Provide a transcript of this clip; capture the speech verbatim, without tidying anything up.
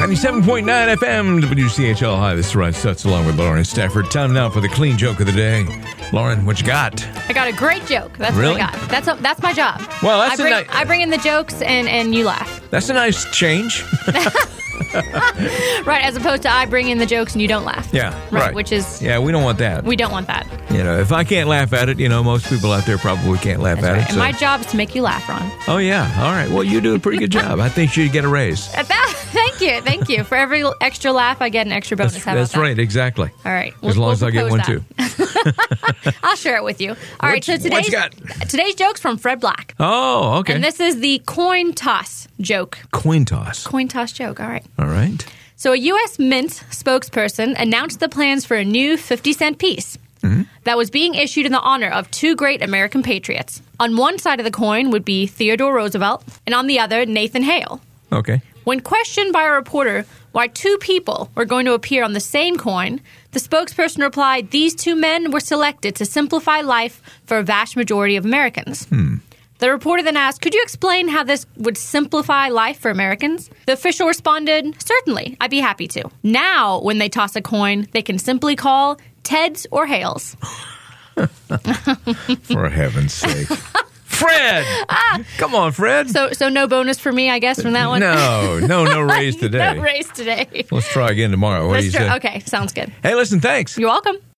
ninety-seven point nine F M, W C H L. Hi, this is Ryan Stutz along with Lauren Stafford. Time now for the clean joke of the day. Lauren, what you got? I got a great joke. That's Really? what I got. That's a, that's my job. Well, that's I bring, a ni- I bring in the jokes and, and you laugh. That's a nice change. Right, as opposed to I bring in the jokes and you don't laugh. Yeah, Right, right. which is, Yeah, we don't want that. we don't want that. You know, if I can't laugh at it, you know, most people out there probably can't laugh That's at right. it. And so- my job is to make you laugh, Ron. Oh, yeah. All right. Well, you do a pretty good job. I think you should get a raise. At that, thank you, thank you. For every extra laugh, I get an extra bonus. That's, How about that's that? right. Exactly. All right. As long as I get one, too. I'll share it with you. All right, so What you today's, got? today's joke's from Fred Black. Oh, okay. And this is the coin toss joke. Coin toss. Coin toss joke, all right. All right. So a U S Mint spokesperson announced the plans for a new fifty cent piece Mm-hmm. that was being issued in the honor of two great American patriots. On one side of the coin would be Theodore Roosevelt, and on the other, Nathan Hale. Okay. When questioned by a reporter why two people were going to appear on the same coin, the spokesperson replied, "These two men were selected to simplify life for a vast majority of Americans." Hmm. The reporter then asked, "Could you explain how this would simplify life for Americans?" The official responded, "Certainly, I'd be happy to. Now, when they toss a coin, they can simply call Ted's or Hale's." For heaven's sake. Fred! Come on, Fred. So so no bonus for me, I guess, from that one? No, no, no raise today. No raise today. Let's try again tomorrow. What do Let's you try- say? Okay, sounds good. Hey, listen, thanks. You're welcome.